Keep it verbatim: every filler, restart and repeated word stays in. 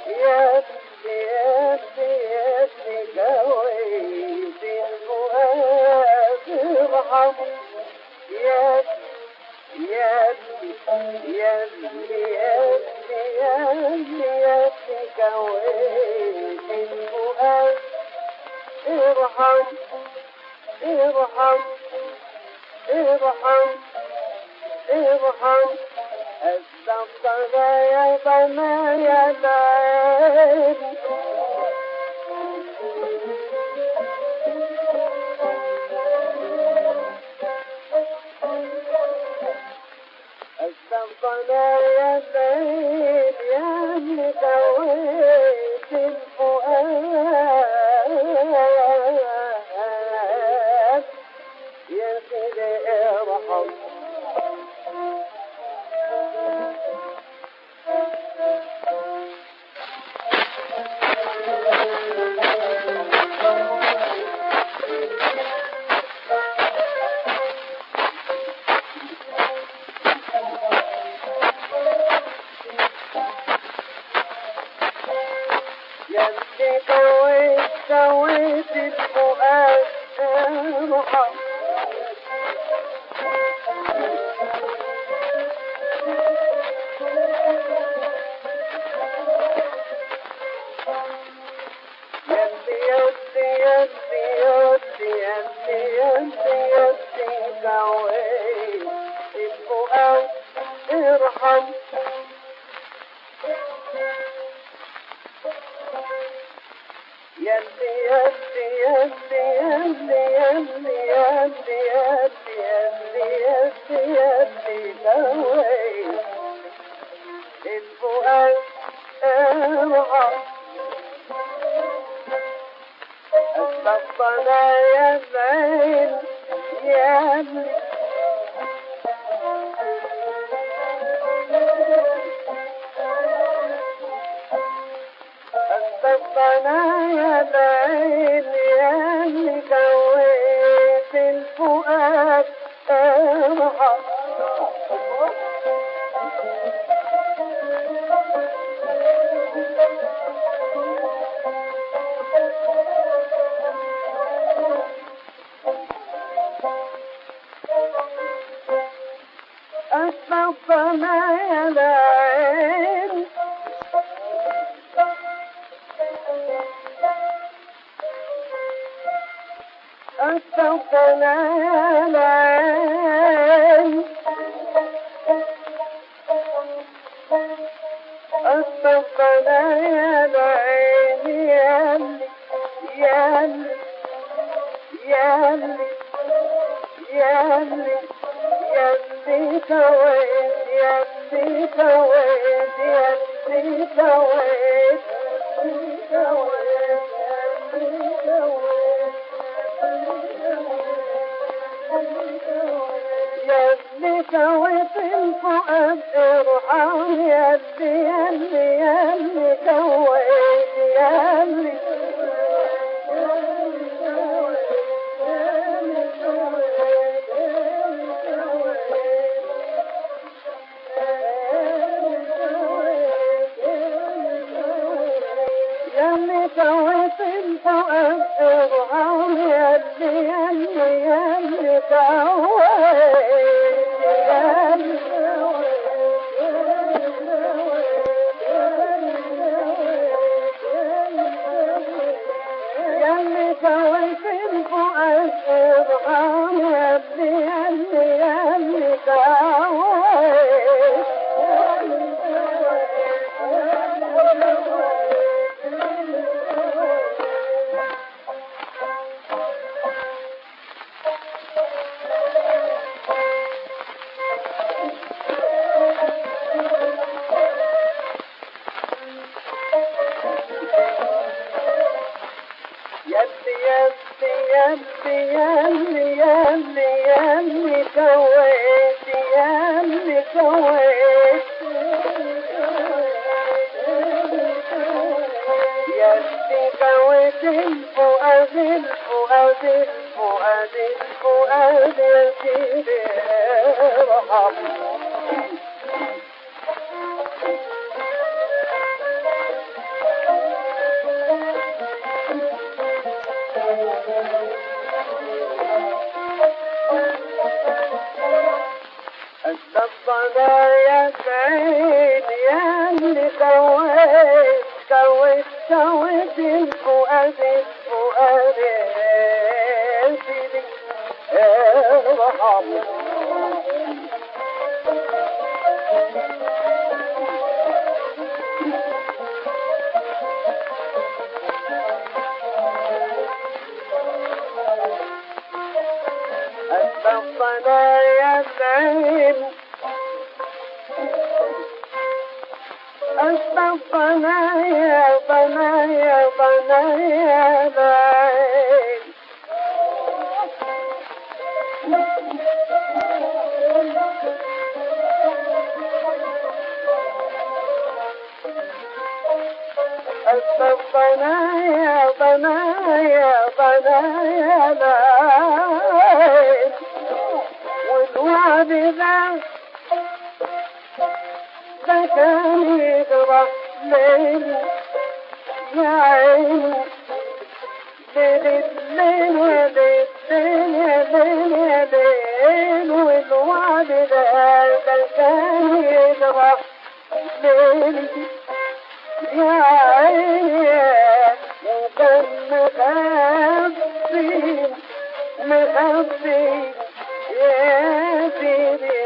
يدي يدي يدي كويت الفؤاد ارحم يدي يدي يدي يدي يدي يدي كويت الفؤاد ارحم ارحم ارحم ارحم استغفر يا بنايا العين استغفر يا الليل يا اللي كويت الفؤاد يا سيدي ارحم يدي كويت كويت الفؤاد ارحم يدي يدي يدي يدي يدي يدي يدي كويت الفؤاد ارحم يدي يدي يدي يدي يدي يدي يدي يدي يدي يدي كويت الفؤاد ارحم استغفر يا زين يا اللي استغفر يا زين يا اللي كويت الفؤاد ارحم استغفر يا العين استغفر يا العين استغفر يا العين يا اللي يا اللي يا اللي يا اللي كويت يا اللي كويت يا اللي كويت يا اللي كويت الفؤاد ارحم يا اللي يا اللي يا اللي كويت يا اللي كويت الفؤاد ارحم يا اللي يا اللي يا اللي كويت يا اللي كويت الفؤاد ارحم يا اللي يا اللي يا اللي كويت يدي يدي يدي يدي يدي يدي كويت يدي كويت يدي كويت الفؤاد الفؤاد الفؤاد الفؤاد يا سيدي ارحم صنايا العين يا اللي سويت سويت سويت الفؤاد الفؤاد يا سيدي ارحم. صنايا العين أسباب صنايا صنايا صنايا العين أسباب صنايا صنايا صنايا العين والوعد ذا ده كان يجرح ليل يا عين ليل الليل يا ليل يا ليل يا ليل والوعد ذا ده كان يجرح ليل يا عين وكان مخبي مخبي يا سيدي